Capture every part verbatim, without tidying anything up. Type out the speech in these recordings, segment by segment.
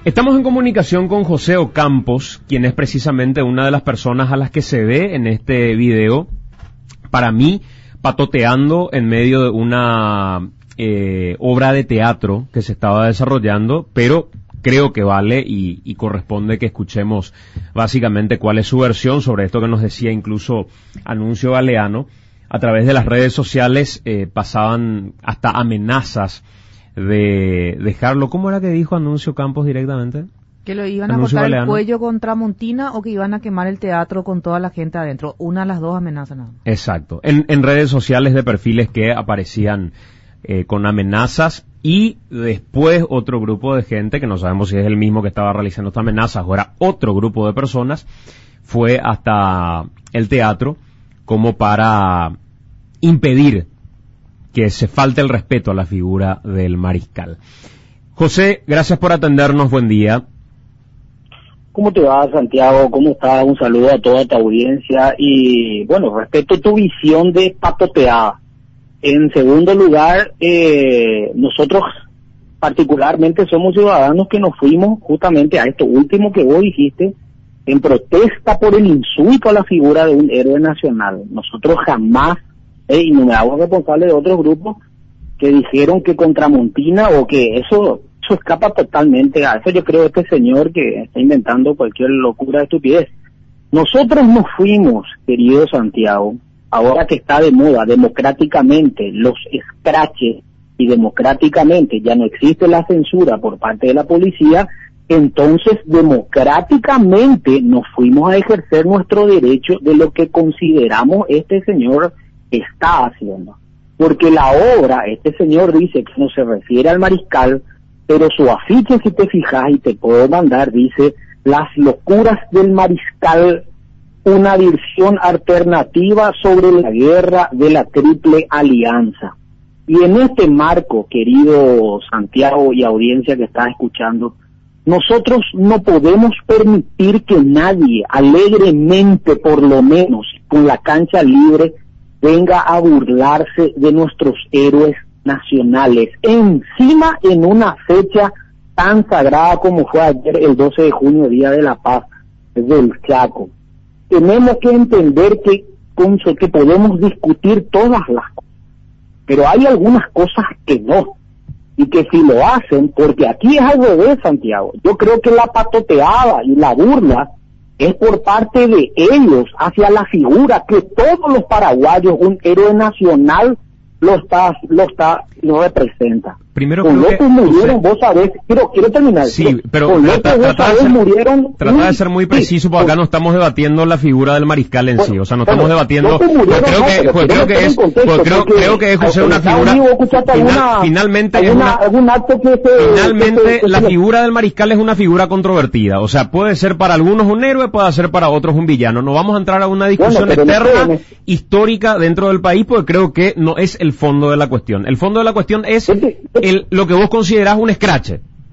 Estamos en comunicación con José Ocampos, quien es precisamente una de las personas a las que se ve en este video, para mí, patoteando en medio de una eh, obra de teatro que se estaba desarrollando, pero creo que vale y, y corresponde que escuchemos básicamente cuál es su versión sobre esto que nos decía incluso Anuncio Galeano. A través de las redes sociales eh, pasaban hasta amenazas de dejarlo. ¿Cómo era que dijo Anuncio Campos directamente? Que lo iban a Anuncio cortar Galeano. el cuello con Tramontina o que iban a quemar el teatro con toda la gente adentro. Una de las dos amenazas nada más. Exacto. En, en redes sociales de perfiles que aparecían eh, con amenazas, y después otro grupo de gente, que no sabemos si es el mismo que estaba realizando estas amenazas o era otro grupo de personas, fue hasta el teatro como para impedir que se falte el respeto a la figura del mariscal. José, gracias por atendernos, buen día. ¿Cómo te va, Santiago? ¿Cómo estás? Un saludo a toda tu audiencia y, bueno, respeto tu visión de patoteada. En segundo lugar, eh, nosotros particularmente somos ciudadanos que nos fuimos justamente a esto último que vos dijiste, en protesta por el insulto a la figura de un héroe nacional. Nosotros jamás, eh, y no me hago responsable de otros grupos que dijeron que contra Montina o que eso, eso escapa totalmente a eso. Yo creo que este señor que está inventando cualquier locura de estupidez. Nosotros nos fuimos, querido Santiago, ahora que está de moda democráticamente los escraches y democráticamente ya no existe la censura por parte de la policía. Entonces, democráticamente nos fuimos a ejercer nuestro derecho de lo que consideramos este señor está haciendo. Porque la obra, este señor dice que no se refiere al mariscal, pero su afiche, si te fijas y te puedo mandar, dice Las locuras del mariscal, una versión alternativa sobre la guerra de la Triple Alianza. Y en este marco, querido Santiago y audiencia que está escuchando, nosotros no podemos permitir que nadie, alegremente por lo menos, con la cancha libre, venga a burlarse de nuestros héroes nacionales. Encima en una fecha tan sagrada como fue ayer, el doce de junio, Día de la Paz del Chaco. Tenemos que entender que, que podemos discutir todas las cosas, pero hay algunas cosas que no. Y que si lo hacen, porque aquí es al revés, Santiago, yo creo que la patoteada y la burla es por parte de ellos hacia la figura que todos los paraguayos, un héroe nacional, lo está, lo está, lo representa. Primero con creo López que murieron, vos sabés, quiero, quiero terminar. Sí, quiero, pero con López, trata, vos trata, sabés, de ser, murieron, trata de ser muy preciso, sí, porque acá no estamos debatiendo la figura del mariscal en bueno, sí, o sea, no bueno, estamos debatiendo, López murieron, pues creo no, que, pero pues creo que es, pues creo, creo que es José una figura, final, alguna, finalmente alguna, es una, algún acto que se, finalmente que se, que la se, figura del mariscal es una figura controvertida, o sea, puede ser para algunos un héroe, puede ser para otros un villano. No vamos a entrar a una discusión bueno, eterna, no, histórica dentro del país, porque creo que no es el fondo de la cuestión. El fondo de la cuestión es el, lo que vos considerás un escrache.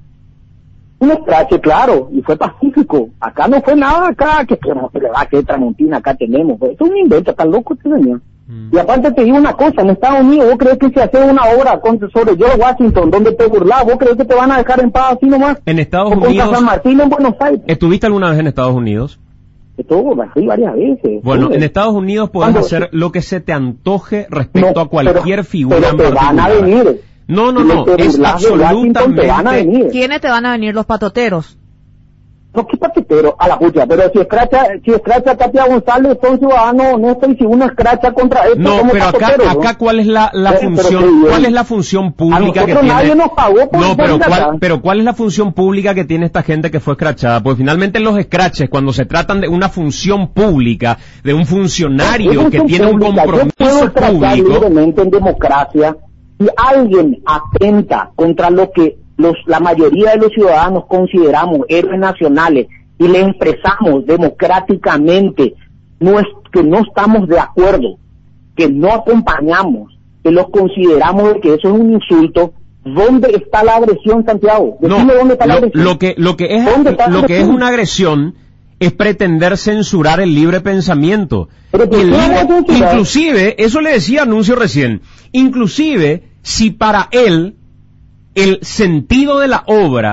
Un escrache, claro, y fue pacífico. Acá no fue nada, acá, que va que Tramontina acá tenemos. Esto es un invento, tan loco este señor. Mm. Y aparte te digo una cosa, en Estados Unidos, ¿vos crees que si haces una obra con, sobre George Washington, donde te burlas, vos crees que te van a dejar en paz así nomás? En Estados o Unidos. Con San Martín en Buenos Aires. ¿Estuviste alguna vez en Estados Unidos? Estuvo, sí, varias veces. Bueno, sí. En Estados Unidos podés Cuando, hacer lo que se te antoje respecto no, a cualquier pero, figura pero en te particular. van a venir. No, no, no, es absolutamente... Te van a venir. ¿Quiénes te van a venir? Los patoteros. No, qué patitero, a la pucha, pero si escracha, si escracha Katia González, son ciudadanos, no estoy si una escracha contra esto. No, pero acá, patotero, acá ¿no? cuál es la, la pero, función, pero, cuál es la función pública que nadie tiene. Nos pagó por no, pero acá. cuál, pero cuál es la función pública que tiene esta gente que fue escrachada, pues finalmente los escraches, cuando se tratan de una función pública, de un funcionario no, que tiene un compromiso yo puedo público. Libremente en democracia, si alguien atenta contra lo que los, la mayoría de los ciudadanos consideramos héroes nacionales, y le expresamos democráticamente no es, que no estamos de acuerdo, que no acompañamos, que los consideramos de que eso es un insulto. ¿Dónde está la agresión, Santiago? Decime No, dónde está la lo, agresión. lo que lo que es lo que es una agresión es pretender censurar el libre pensamiento. Pero y el libre, inclusive, eso le decía Anuncio recién, inclusive si para él el sentido de la obra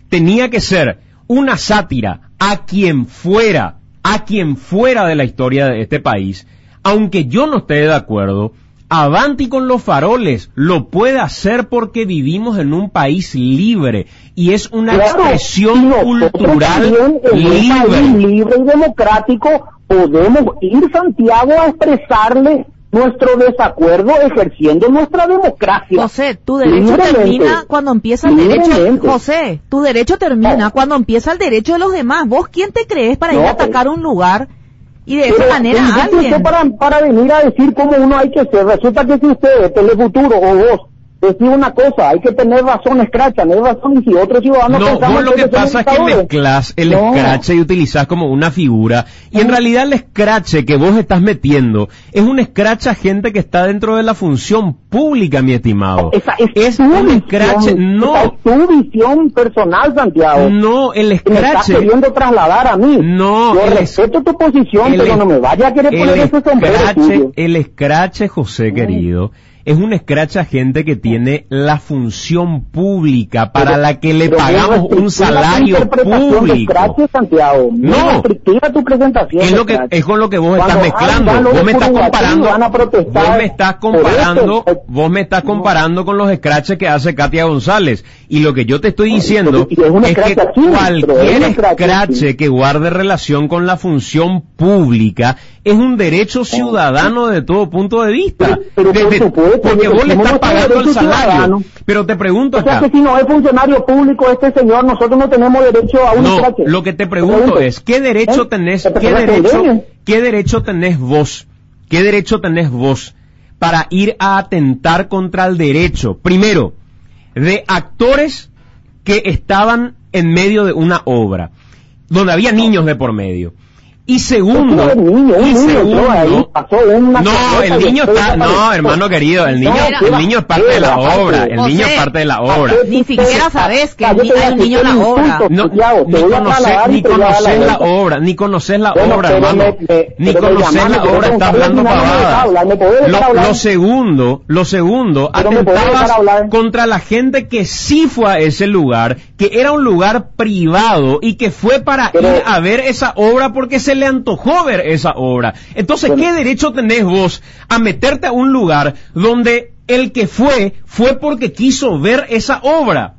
tenía que ser una sátira a quien fuera, a quien fuera de la historia de este país, aunque yo no esté de acuerdo, avanti con los faroles, lo puede hacer porque vivimos en un país libre y es una Claro, expresión y cultural en un libre. país libre y democrático podemos ir, Santiago, a expresarle nuestro desacuerdo ejerciendo nuestra democracia. José, tu derecho Libremente. termina cuando empieza el derecho. Libremente. José, tu derecho termina No. cuando empieza el derecho de los demás. ¿Vos quién te crees para No, ir a atacar un lugar y de esa Pero, manera a ¿quién es alguien? usted para, para venir a decir cómo uno hay que ser? Resulta que si usted, Telefuturo o vos, decís una cosa, hay que tener razón, escracha, tener razón, y si otros ciudadanos No, pensamos vos lo que somos pasa es que dictadores. mezclas el No. escrache y utilizás como una figura, y en realidad el escrache que vos estás metiendo es un escrache a gente que está dentro de la función pública, mi estimado. Esa es, Es tu un visión, escrache, no. esa es tu visión personal, Santiago. No, el Que me estás escrache, queriendo trasladar a mí. No, Yo el es- respeto tu posición, el pero es- no me vaya a querer el poner ese sombrero escrache, tuyo. el escrache, José querido, es un escrache a gente que tiene la función pública para Pero- la que le pero pagamos muy un restrictiva tu salario interpretación de público. escrache, Santiago. Muy No. restrictiva tu presentación Es de lo que escrache. es con lo que vos Cuando estás hay mezclando. galos Vos me estás uruguayos comparando. van a protestar Vos me estás por comparando. eso. Vos me estás comparando con los scratches que hace Katia González. Y lo que yo te estoy No, diciendo y es un es que scratch aquí, pero es cualquier un scratch scratch aquí. que guarde relación con la función pública es un derecho ciudadano de todo punto de vista. Pero- pero por De- de- supuesto, porque vos le tenemos estás nuestro pagando el derecho salario. ciudadano. Pero te pregunto O sea acá. que si no es funcionario público este señor, nosotros no tenemos derecho a un No, escrache. lo que te pregunto es, ¿qué derecho ¿Eh? tenés, Que te qué responden. derecho, qué derecho tenés vos, qué derecho tenés vos para ir a atentar contra el derecho, primero, de actores que estaban en medio de una obra, donde había niños de por medio? Y segundo, Un niño, un y niño entró ahí, segundo, pasó una no, camioneta el y niño después está, no, desapareció. hermano querido, el niño, No, el niño es parte de la José, obra, el niño es José, parte de la obra. Ni siquiera sabes que Cállate, hay un niño en la insulto, obra. No, Santiago, te ni voy a conoces, trasladar y ni te voy a dar conoces la vuelta. obra, ni conoces la Bueno, obra, pero hermano. me- me- Ni pero me conoces llamaste, la pero obra, me estás podés hablando dejar pavadas. hablar, ¿me podés dejar Lo, hablar? lo segundo, lo segundo, Pero me podés dejar atentabas hablar. contra la gente que sí fue a ese lugar, que era un lugar privado y que fue para Pero- ir a ver esa obra porque se le antojó ver esa obra. Entonces, Bueno. ¿qué derecho tenés vos a meterte a un lugar donde el que fue, fue porque quiso ver esa obra?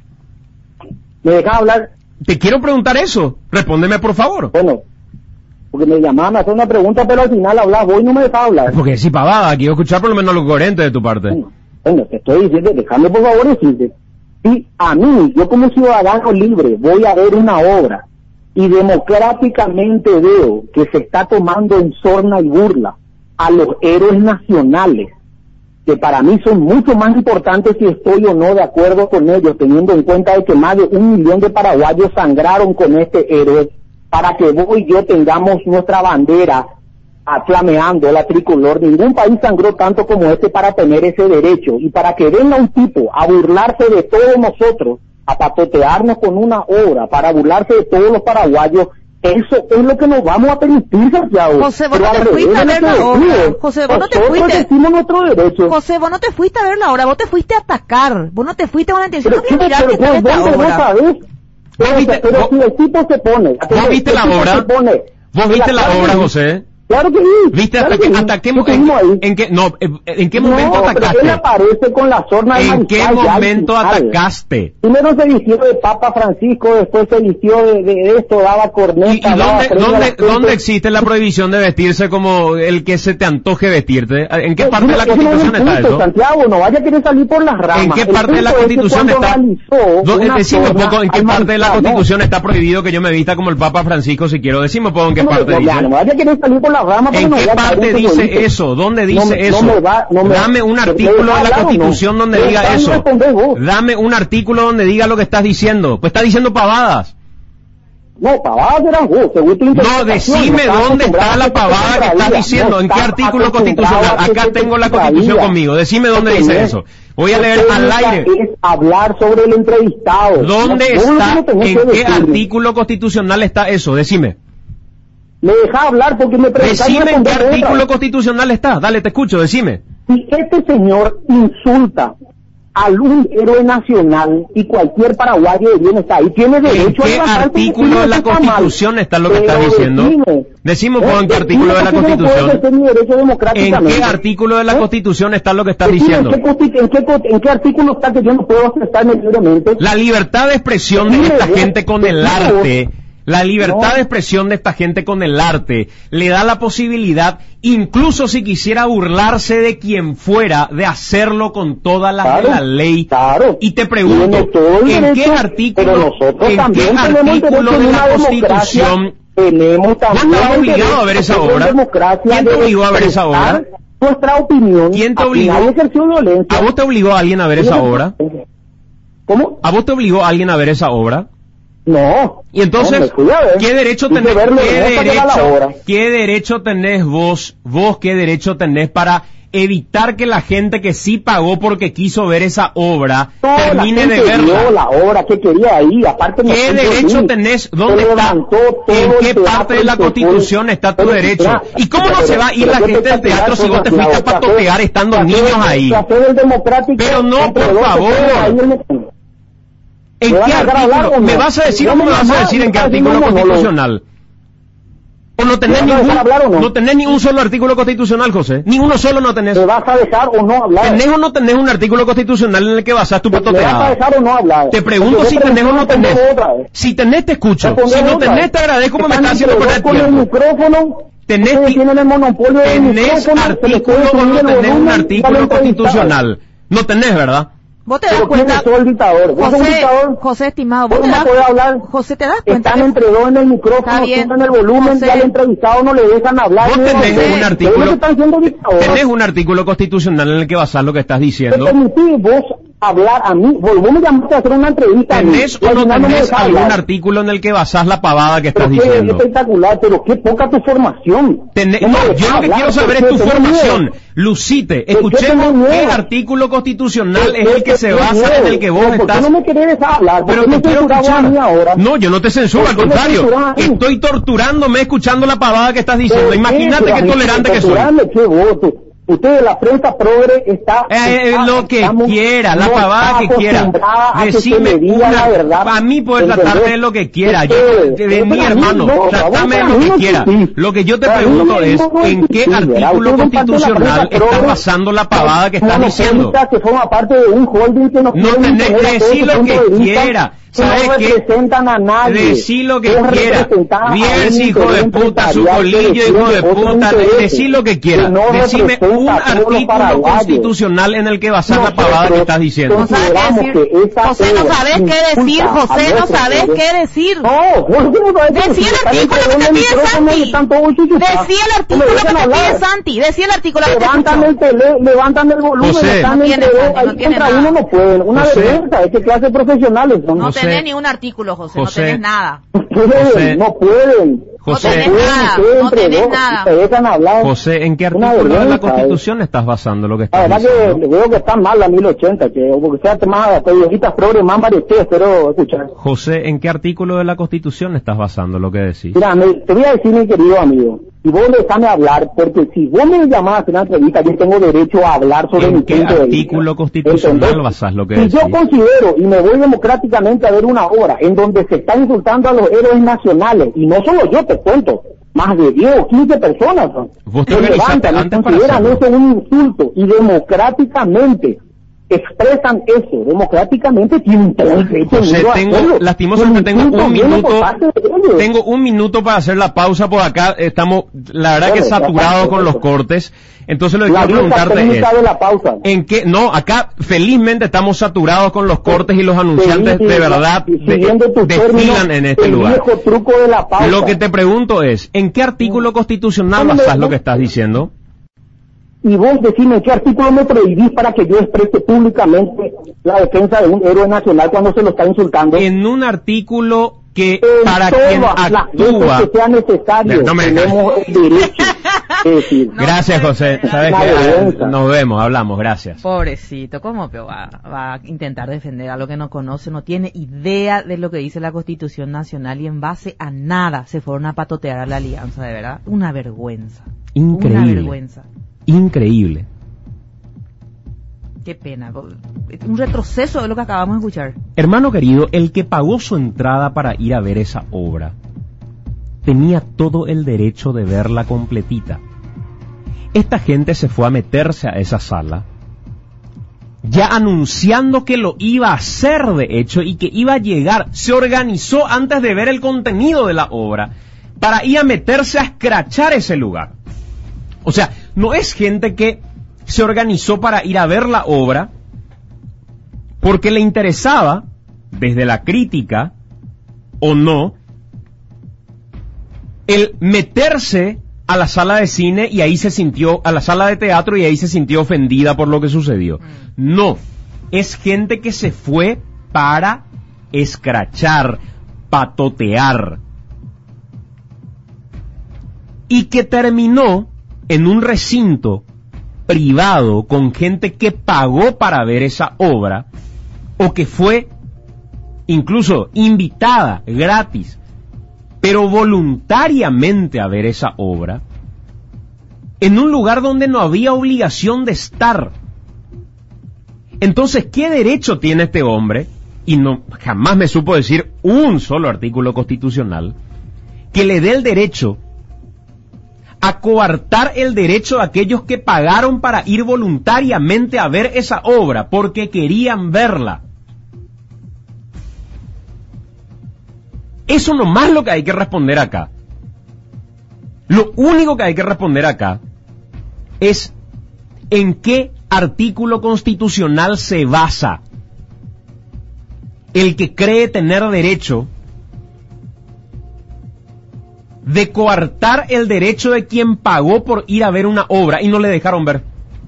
¿Me dejas hablar? Te quiero preguntar eso. Respóndeme, por favor. Bueno, porque me llamaban a hacer una pregunta, pero al final hablas vos y no me dejas hablar. Porque si pavada, quiero escuchar por lo menos lo coherente de tu parte. Bueno, bueno, te estoy diciendo, déjame por favor decirte, si a mí, yo como ciudadano libre, voy a ver una obra y democráticamente veo que se está tomando en sorna y burla a los héroes nacionales, que para mí son mucho más importantes si estoy o no de acuerdo con ellos, teniendo en cuenta de que más de un millón de paraguayos sangraron con este héroe, para que vos y yo tengamos nuestra bandera a- flameando, la tricolor. Ningún país sangró tanto como este para tener ese derecho, y para que venga un tipo a burlarse de todos nosotros, a patotearnos con una obra, para burlarse de todos los paraguayos, eso es lo que nos vamos a permitir, Santiago. José, vos Pero no te al revés fuiste a de ver lo la que obra. decimos. José, vos no te Nosotros fuiste. decimos nuestro derecho. José, vos no te fuiste a ver la obra, vos te fuiste a atacar. Vos no te fuiste con la intención Pero, de chico, mirar pero, qué tal pero, esta ¿dónde vos obra. sabés? Pero, viste- pero vos- si el tipo se pone... ¿Vos viste el la tipo obra? se pone- ¿Vos viste la Claro obra, que sí. José? Claro que sí. ¿Viste claro hasta que qué, sí. hasta qué, Yo mo- en, estuvimos ahí. en qué, no, en, en qué No, momento pero él atacaste? aparece con la sorna de ¿En qué mariscal ya al momento final. atacaste? Primero se vistió de Papa Francisco, después se vistió de, de esto, daba corneta, ¿Y, y daba dónde, premio a la dónde, gente. dónde existe la prohibición de vestirse como el que se te antoje vestirte? ¿En qué No, parte de la ese no es el Constitución está punto, eso? Santiago, no vaya a querer salir por las ramas. ¿En qué El parte de la punto es que Constitución cuando está? realizó Do- una Decime un sorna poco en qué al parte de la mariscal, no. Constitución está prohibido que yo me vista como el Papa Francisco si quiero. Decime un poco en qué No, parte no, ya, dice. no vaya a querer salir por las ramas porque ¿En no qué voy a caer parte en ese dice jueguito. eso? ¿Dónde No dice me- eso? no me va- no me- Dame un ¿me artículo dejas de la hablar o no? Constitución donde Me diga dejas eso. responder vos. Dame un artículo donde diga lo que estás diciendo. Pues estás diciendo pavadas. No, pavadas eran vos, según tu No, interpretación. decime estás dónde está acostumbrado a la que te pavada que estás contradiga. diciendo. No ¿En qué estás artículo acostumbrado constitucional? a que Acá te tengo la contradiga. Constitución conmigo. Decime dónde dice Tenés- eso. Voy a tu leer al técnica aire. Es hablar sobre el entrevistado. ¿Dónde No, vos está? no tenés ¿En que qué decirme. artículo constitucional está eso? Decime. Me deja hablar porque me preguntas y Decime en qué responder otra. artículo constitucional está. Dale, te escucho, decime. Si este señor insulta algún héroe nacional y cualquier paraguayo de bien está ahí tiene derecho ¿En qué a artículo de la Constitución está lo que está diciendo? Decime, Decimos ¿eh? en qué artículo de la Decime que yo no puedo Constitución. ejercer mi derecho ¿En democráticamente. qué artículo de la ¿Eh? Constitución está lo que estás Decime, diciendo? ¿En qué, consti- en, qué, co- ¿En qué artículo está que yo no puedo expresarme libremente? La libertad de expresión de Dime, esta vos, gente con el decime vos. arte, la libertad No. de expresión de esta gente con el arte, le da la posibilidad, incluso si quisiera burlarse de quien fuera, de hacerlo con todas las Claro, de la ley. claro. Y te Tiene pregunto, todo el ¿en qué derecho, artículo, pero nosotros en también qué tenemos artículo derecho de en la una democracia, Constitución? tenemos ¿Vos también estabas el obligado a ver derecho esa en obra? democracia ¿Quién te de obligó a ver esa expresar obra? Nuestra opinión. ¿Quién te Aquí obligó? nadie ejerció violencia. ¿A vos te obligó a alguien a ver esa obra? ¿Cómo? ¿A vos te obligó a alguien a ver esa obra? No. Y entonces, no, me fui a ver. ¿qué derecho Quise tenés, verlo, qué no para llegar a la derecho, hora. qué derecho tenés vos, vos qué derecho tenés para evitar que la gente que sí pagó porque quiso ver esa obra Toda termine la de gente vio verla? la obra que quería ahí, aparte me ¿Qué siento derecho bien. tenés? Se ¿Dónde está? levantó todo ¿En el qué teatro parte de y la se fue. Constitución está tu Pero, derecho? mira, ¿Y cómo no pero- se va a ir pero la yo gente te del teatro si vos te Santiago, fuiste a placer- patotear estando placer- niños ahí? placer del democrático, Pero no, entre por dos se favor. queda ahí el- ¿En ¿Me van qué a dejar hablar artículo? o no? ¿Me vas a decir o No no me me vas a llamas, decir en me qué estás artículo haciendo un monólogo. constitucional? ¿O no tenés ¿Me vas a ningún, dejar hablar o no? no tenés ni un solo artículo constitucional, José? Ni uno solo no tenés. ¿Me vas a dejar o no hablar? ¿Tenés o no tenés un artículo constitucional en el que basás tu ¿Me vas a patoteada? dejar o no hablar? Te pregunto Porque si yo tenés o no pregunto, tenés. pongo otra vez. Si tenés, te escucho. Pongo Si no otra tenés, vez. te agradezco porque me Están estás haciendo entre perder dos con el tiempo. micrófono. Tenés, Ustedes ti- tienen el monopolio del ¿Tenés micrófono, se les artículo puede o subir no el tenés un volumen y artículo al entrevistado. constitucional? No tenés, ¿verdad? ¿Vos te das Pero ¿quién cuenta? es todo el dictador? ¿Vos sos un José, dictador? José, estimado, ¿Vos ¿vos te no das, podés hablar? José, ¿te das cuenta? Están que- entre dos en el Está micrófono, bien. suben el volumen José. y al entrevistado no le dejan hablar. Vos ni tenés responder. un artículo- Ustedes están siendo dictadores. Tenés un artículo constitucional en el que basás lo que estás ¿Te diciendo. permitís vos hablar a mí? Vos, vos me llamaste a hacer una entrevista a mí. ¿Tenés y o al no final me tenés dejás algún hablar. artículo en el que basás la pavada que Pero estás qué diciendo? espectacular, pero qué poca tu formación. Tenés- No me no, dejas yo lo que hablar, quiero saber es porque tu tenés formación. miedo. Lucite, qué escuchemos tenés qué miedo? artículo constitucional ¿Por es qué el que te se tenés basa miedo? en el que vos ¿Por qué estás. no me querés dejar hablar? ¿Por Pero qué te me quiero censurás vos a mí escuchar. ahora? No, yo no te censuro, ¿Por al qué me contrario. censurás a mí? Estoy torturándome escuchando la pavada que estás diciendo. ¿Por qué? Imagínate Pero qué a mí, tolerante que soy. censurarme, qué voto. Usted, la prensa progre, está... Eh, eh, está- lo que estamos- quiera, la no pavada está que quiera. acostumbrada a que se Decime le diga una, la verdad. a mí puedes ¿Entendés? tratarte de lo que quiera. Yo, Ustedes, de, de pero mi a mí hermano, no, tratame de a lo mí que no quiera. existís. Lo que yo te Para mí pregunto no es, existís, ¿en qué ¿verdad? artículo Ustedes son parte de la constitucional prensa estás progre, basando la pavada que estás diciendo? monopolistas que forman parte de un holding que no No quieren tenés imponer que a todos decir su lo punto que de vista, quiera. que ¿Sabes no qué? representan a nadie. Decí lo que Es quiera. representar a Bien, un hijo de interés puta, su empresarial colillo, que hijo de defiende otros puta. intereses, Decí lo que quiera. que no Decime representa un a todos los artículo paraguayos. constitucional en el que basás la Nosotros pavada que estás diciendo. No sabes qué consideramos decir. que esa José, no obra sabes qué decir, insulta José, a no nuestro sabes pueblo. qué decir. No, vos no sabés qué Decí decir. el Están artículo que entre te dos pide micrófonos y Santi. están todos chuchuchas. Decí el No me artículo que dejan te pide hablar. Santi. Decí el artículo que te Levantan escucho. el tele, levantan el volumen, José. están No entre tiene, dos, Santi, no ahí tiene contra nada. uno no pueden. Una José. vergüenza, es que clase de profesionales son. No José. tenés ni un artículo, José, no José. tenés nada. No pueden, José. no pueden. José. No tenés pueden, nada, ustedes no entre tenés dos, nada. te dejan hablar. José, ¿en qué Una artículo de la vergüenza, Constitución estás basando lo que La estás verdad diciendo? que veo que está mal la mil ochenta, que porque sea más periodistas progres, más varios, espero escuchar. José, ¿en qué artículo de la Constitución estás basando lo que decís? Mira, me- te voy a decir, mi querido amigo, y vos déjame hablar, porque si vos me llamás a hacer una entrevista, yo tengo derecho a hablar sobre mi ¿En qué punto de vista. artículo constitucional ¿Entendés? basás lo que Si decís? yo considero, y me voy democráticamente a ver una obra en donde se está insultando a los héroes nacionales, y no solo yo, te cuento, más de diez o quince personas ¿no? Vos te se organizaste levantan y antes para consideran hacerlo. eso un insulto, y democráticamente expresan eso, democráticamente tienen todo el derecho José, del mundo a tengo, hacerlo. lastimosamente El tengo insulto un viene minuto, por parte de ellos. tengo un minuto para hacer la pausa por acá, estamos, la verdad que Bueno, saturados ya con los está. cortes, entonces lo que La quiero vieja preguntarte técnica es, de la pausa. ¿en qué, no, acá felizmente estamos saturados con los cortes y los anunciantes Sí, sí, de verdad y de- siguiendo tus desfilan términos, en este el lugar. viejo truco de la pausa. Lo que te pregunto es, ¿en qué artículo constitucional No, no, basás no. lo que estás diciendo? Y vos decime qué artículo me prohibís para que yo exprese públicamente la defensa de un héroe nacional cuando se lo está insultando. En un artículo que En para quien todas las actúa... veces que sea necesario, No me- tenemos el derecho de decir. Gracias, José. Sabes Una que ah, vergüenza. nos vemos, hablamos, gracias. Pobrecito, ¿cómo pero va, va a intentar defender a lo que no conoce? No tiene idea de lo que dice la Constitución Nacional y en base a nada se fueron a patotear a la alianza, de verdad. Una vergüenza. Una Increíble. vergüenza. Increíble. Qué pena. Un retroceso de lo que acabamos de escuchar. Hermano querido, el que pagó su entrada para ir a ver esa obra tenía todo el derecho de verla completita. Esta gente se fue a meterse a esa sala ya anunciando que lo iba a hacer de hecho y que iba a llegar. Se organizó antes de ver el contenido de la obra para ir a meterse a escrachar ese lugar. O sea, no es gente que se organizó para ir a ver la obra porque le interesaba, desde la crítica o no, el meterse a la sala de cine y ahí se sintió, a la sala de teatro y ahí se sintió ofendida por lo que sucedió. No, es gente que se fue para escrachar, patotear, y que terminó en un recinto privado con gente que pagó para ver esa obra o que fue incluso invitada gratis pero voluntariamente a ver esa obra, en un lugar donde no había obligación de estar. Entonces, ¿qué derecho tiene este hombre? Y no, jamás me supo decir un solo artículo constitucional que le dé el derecho a coartar el derecho de aquellos que pagaron para ir voluntariamente a ver esa obra porque querían verla. Eso nomás es lo que hay que responder acá. Lo único que hay que responder acá es en qué artículo constitucional se basa el que cree tener derecho de coartar el derecho de quien pagó por ir a ver una obra y no le dejaron ver.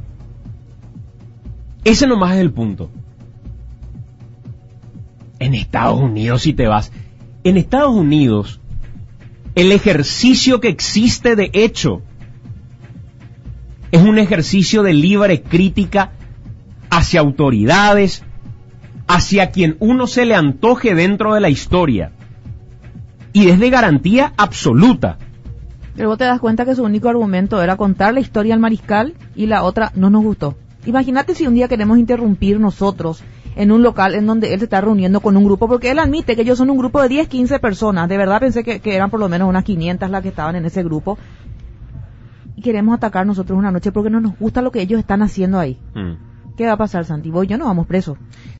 Ese nomás es el punto. En Estados Unidos, si te vas... En Estados Unidos, el ejercicio que existe de hecho es un ejercicio de libre crítica hacia autoridades, hacia quien uno se le antoje dentro de la historia, y es de garantía absoluta. Pero vos te das cuenta que su único argumento era contar la historia al mariscal y la otra no nos gustó. Imagínate si un día queremos interrumpir nosotros en un local en donde él se está reuniendo con un grupo, porque él admite que ellos son un grupo de diez, quince personas, de verdad pensé que, que eran por lo menos unas quinientas las que estaban en ese grupo, y queremos atacar nosotros una noche porque no nos gusta lo que ellos están haciendo ahí. Mm. ¿Qué va a pasar, Santi? Vos y yo no vamos presos.